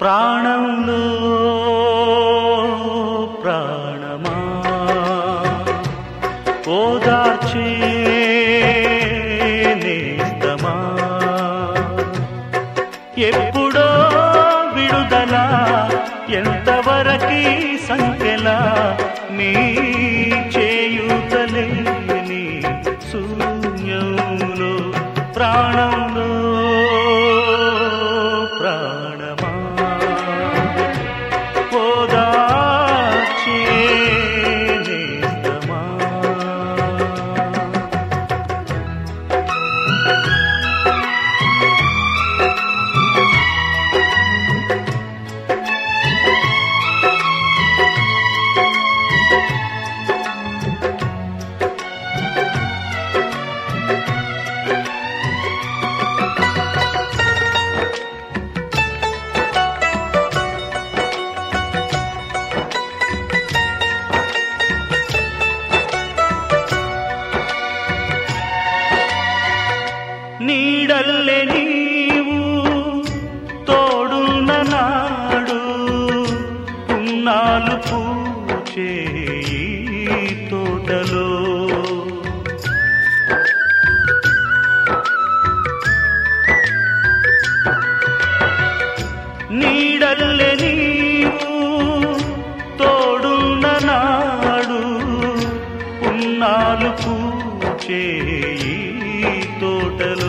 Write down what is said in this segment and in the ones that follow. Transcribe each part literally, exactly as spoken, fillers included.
ప్రాణంలో ప్రాణమా ఓదార్చే నేస్తమా ఎప్పుడో విడుదల ఎంతవరకి సంఖ్యలా నీ చేయుతలేని శూన్యంలో ప్రాణంలో ప్రాణమా ఓదార్చే నేస్తమా నీడల్లే నీవు తోడున్న నాడు పున్నాలు పూచే ఈ తోటలో నీడల్లే నీవు తోడున్న నాడు పున్నాలు పూచే తోటలో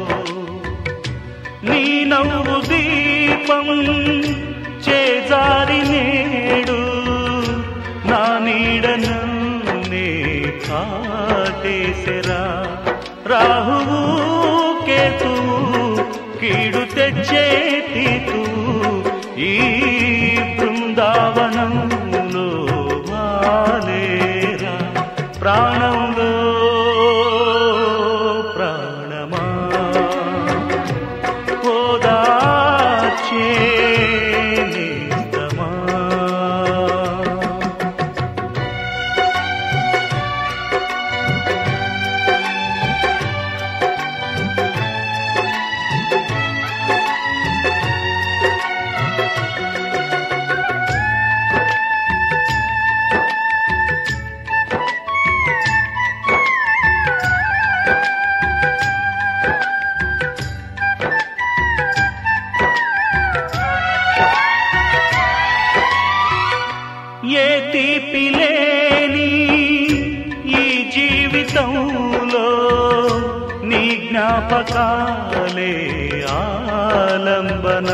నీ నవ్వు దీపం చేజారి నేడు నా నీడనే కాటేసెరా రాహువు కేతువు కీడు తెచ్చే తీతు ఈ బృందావనంలో వాలేరా ప్రాణంలో ఏ తీపి లేని ఈ జీవితంలో నీ జ్ఞాపకాలే ఆలంబన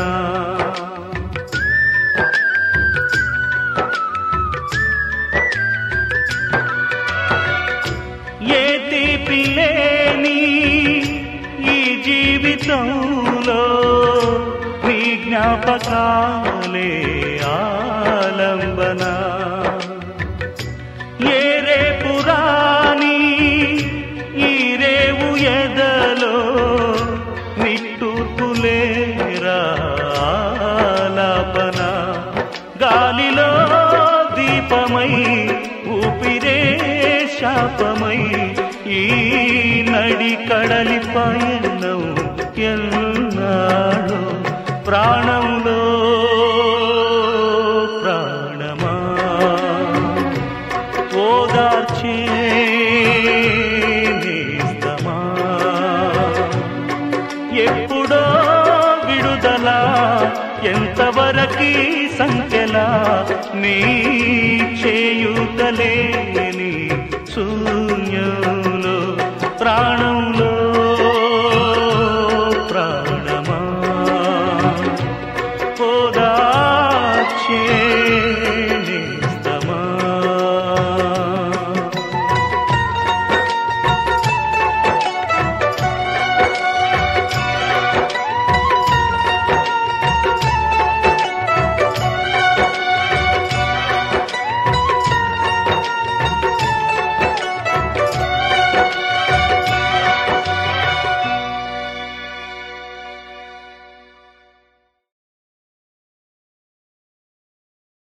ఏ తీపి లేని ఈ జీవితంలో నీ జ్ఞాపకాలే ఆలంబన ఏ రేపు రాని ఈ రేవు ఎదలో నిట్టూర్పులేరా ఆలాపన గాలిలో దీపమై ఊపిరే శాపమై ఈ నడి కడలి పయనం ఎన్నాడో ప్రాణంలో ప్రాణమా ఓదార్చే నేస్తమా ఎప్పుడో విడుదల ఎంతవరకి సంఖ్యలా నీ చేయుతలే